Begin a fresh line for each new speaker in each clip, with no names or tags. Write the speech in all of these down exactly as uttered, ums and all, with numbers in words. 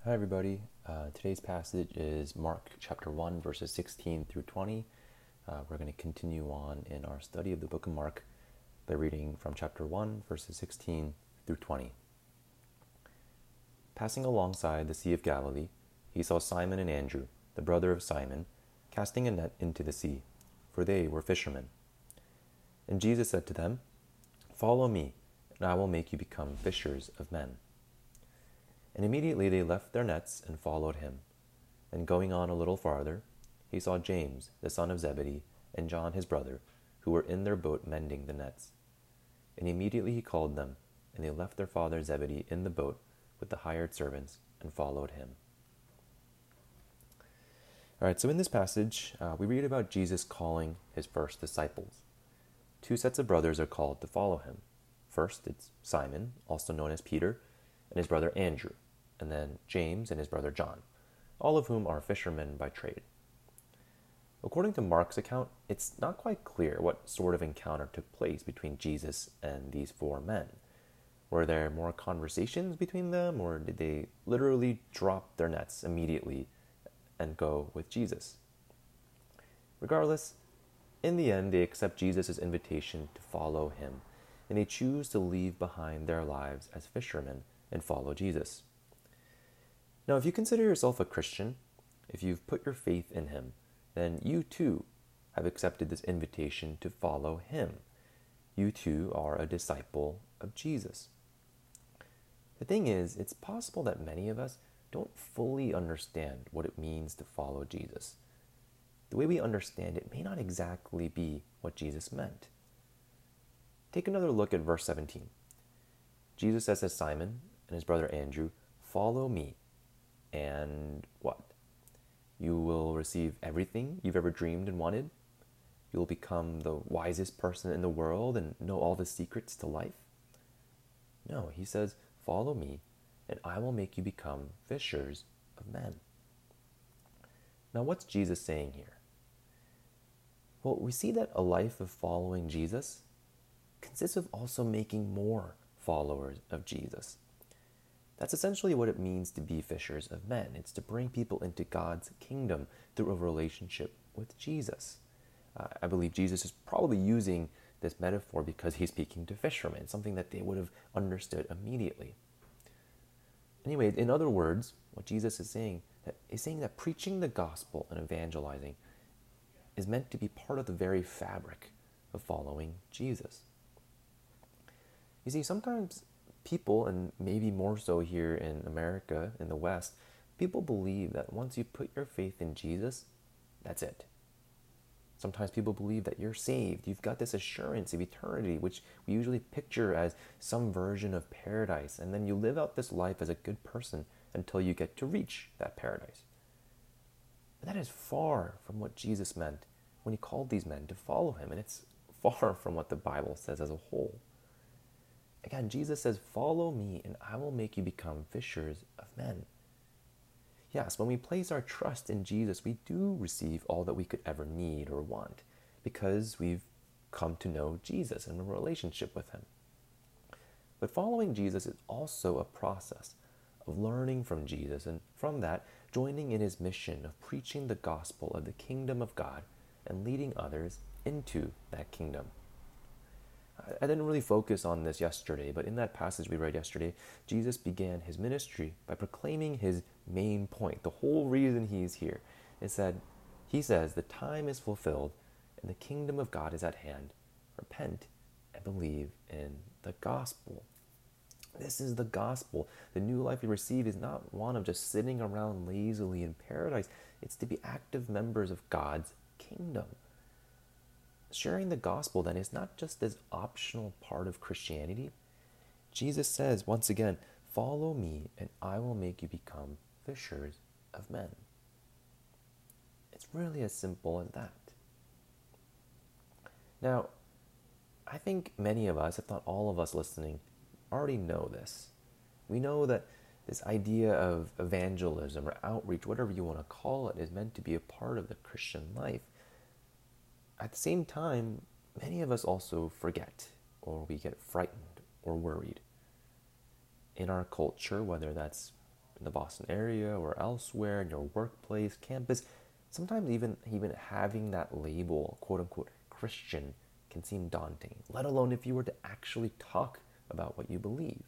Hi, everybody. Uh, today's passage is Mark chapter one, verses sixteen through twenty. Uh, we're going to continue on in our study of the book of Mark by reading from chapter one, verses sixteen through twenty. Passing alongside the Sea of Galilee, he saw Simon and Andrew, the brother of Simon, casting a net into the sea, for they were fishermen. And Jesus said to them, "Follow me, and I will make you become fishers of men." And immediately they left their nets and followed him. And going on a little farther, he saw James, the son of Zebedee, and John his brother, who were in their boat mending the nets. And immediately he called them, and they left their father Zebedee in the boat with the hired servants and followed him. All right, so in this passage, uh, we read about Jesus calling his first disciples. Two sets of brothers are called to follow him. First, it's Simon, also known as Peter, and his brother Andrew, and then James and his brother John, all of whom are fishermen by trade. According to Mark's account, it's not quite clear what sort of encounter took place between Jesus and these four men. Were there more conversations between them, or did they literally drop their nets immediately and go with Jesus? Regardless, in the end, they accept Jesus' invitation to follow him, and they choose to leave behind their lives as fishermen and follow Jesus. Now, if you consider yourself a Christian, if you've put your faith in him, then you too have accepted this invitation to follow him. You too are a disciple of Jesus. The thing is, it's possible that many of us don't fully understand what it means to follow Jesus. The way we understand it may not exactly be what Jesus meant. Take another look at verse seventeen. Jesus says to Simon and his brother Andrew, "Follow me, and what? You will receive everything you've ever dreamed and wanted? You'll become the wisest person in the world and know all the secrets to life?" No, he says, "Follow me, and I will make you become fishers of men." Now, what's Jesus saying here? Well, we see that a life of following Jesus consists of also making more followers of Jesus. That's essentially what it means to be fishers of men. It's to bring people into God's kingdom through a relationship with Jesus. Uh, I believe Jesus is probably using this metaphor because he's speaking to fishermen, something that they would have understood immediately. Anyway, in other words, what Jesus is saying is saying that preaching the gospel and evangelizing is meant to be part of the very fabric of following Jesus. You see, sometimes people, and maybe more so here in America, in the West, people believe that once you put your faith in Jesus, that's it. Sometimes people believe that you're saved. You've got this assurance of eternity, which we usually picture as some version of paradise. And then you live out this life as a good person until you get to reach that paradise. But that is far from what Jesus meant when he called these men to follow him. And it's far from what the Bible says as a whole. Again, Jesus says, "Follow me, and I will make you become fishers of men." Yes, when we place our trust in Jesus, we do receive all that we could ever need or want because we've come to know Jesus and a relationship with him. But following Jesus is also a process of learning from Jesus, and from that, joining in his mission of preaching the gospel of the kingdom of God and leading others into that kingdom. I didn't really focus on this yesterday, but in that passage we read yesterday, Jesus began his ministry by proclaiming his main point, the whole reason he is here. It said, he says, "The time is fulfilled and the kingdom of God is at hand. Repent and believe in the gospel." This is the gospel. The new life we receive is not one of just sitting around lazily in paradise. It's to be active members of God's kingdom. Sharing the gospel, then, is not just this optional part of Christianity. Jesus says, once again, "Follow me, and I will make you become fishers of men." It's really as simple as that. Now, I think many of us, if not all of us listening, already know this. We know that this idea of evangelism or outreach, whatever you want to call it, is meant to be a part of the Christian life. At the same time, many of us also forget, or we get frightened or worried. In our culture, whether that's in the Boston area or elsewhere, in your workplace, campus, sometimes even, even having that label, quote unquote, Christian, can seem daunting, let alone if you were to actually talk about what you believe.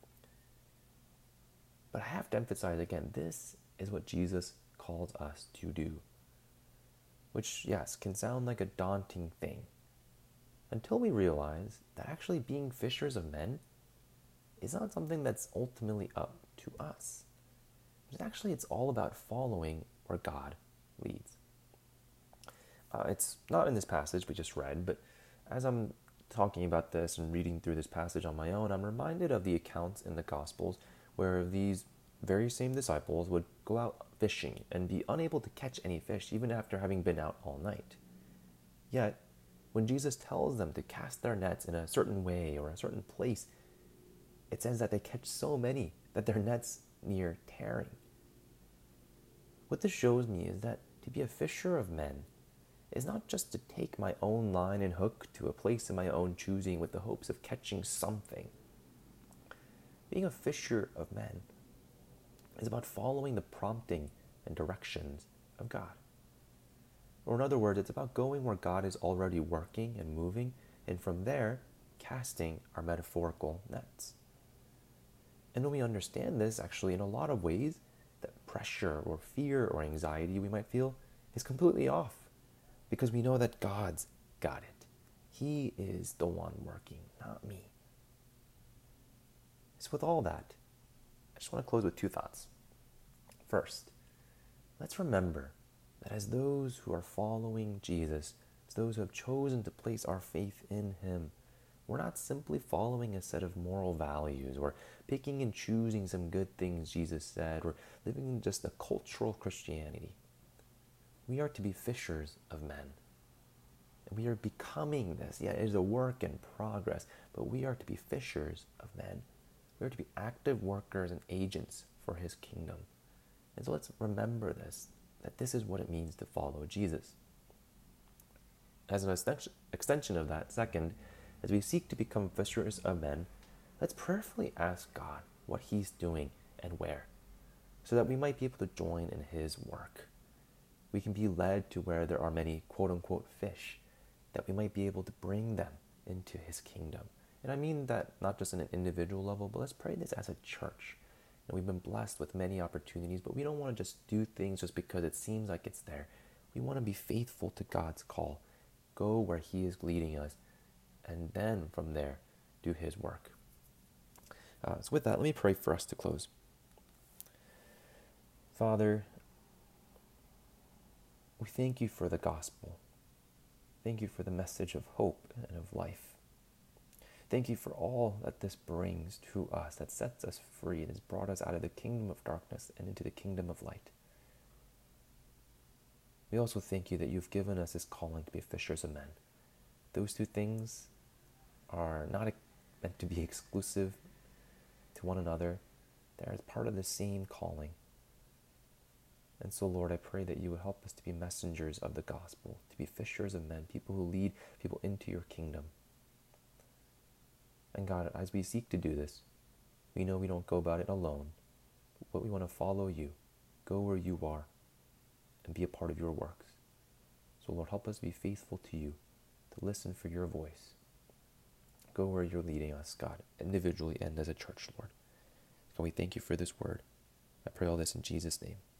But I have to emphasize again, this is what Jesus calls us to do. Which, yes, can sound like a daunting thing, until we realize that actually being fishers of men is not something that's ultimately up to us. Actually, it's all about following where God leads. Uh, it's not in this passage we just read, but as I'm talking about this and reading through this passage on my own, I'm reminded of the accounts in the Gospels where these very same disciples would go out fishing and be unable to catch any fish even after having been out all night. Yet, when Jesus tells them to cast their nets in a certain way or a certain place, it says that they catch so many that their nets near tearing. What this shows me is that to be a fisher of men is not just to take my own line and hook to a place of my own choosing with the hopes of catching something. Being a fisher of men is about following the prompting and directions of God. Or in other words, it's about going where God is already working and moving, and from there, casting our metaphorical nets. And when we understand this, actually, in a lot of ways, that pressure or fear or anxiety we might feel is completely off, because we know that God's got it. He is the one working, not me. So with all that, I just want to close with two thoughts. First, let's remember that as those who are following Jesus, as those who have chosen to place our faith in Him, we're not simply following a set of moral values or picking and choosing some good things Jesus said or living in just a cultural Christianity. We are to be fishers of men. And we are becoming this. Yeah, it is a work in progress, but we are to be fishers of men. We are to be active workers and agents for His kingdom. And so let's remember this, that this is what it means to follow Jesus. As an extension of that, second, as we seek to become fishers of men, let's prayerfully ask God what He's doing and where, so that we might be able to join in His work. We can be led to where there are many quote-unquote fish, that we might be able to bring them into His kingdom. And I mean that not just on an individual level, but let's pray this as a church. And we've been blessed with many opportunities, but we don't want to just do things just because it seems like it's there. We want to be faithful to God's call, go where He is leading us, and then from there, do His work. Uh, so with that, let me pray for us to close. Father, we thank You for the gospel. Thank You for the message of hope and of life. Thank You for all that this brings to us, that sets us free and has brought us out of the kingdom of darkness and into the kingdom of light. We also thank You that You've given us this calling to be fishers of men. Those two things are not meant to be exclusive to one another. They're part of the same calling. And so, Lord, I pray that You would help us to be messengers of the gospel, to be fishers of men, people who lead people into Your kingdom. And God, as we seek to do this, we know we don't go about it alone, but we want to follow You, go where You are, and be a part of Your works. So, Lord, help us be faithful to You, to listen for Your voice. Go where You're leading us, God, individually and as a church, Lord. God, we thank You for this word. I pray all this in Jesus' name.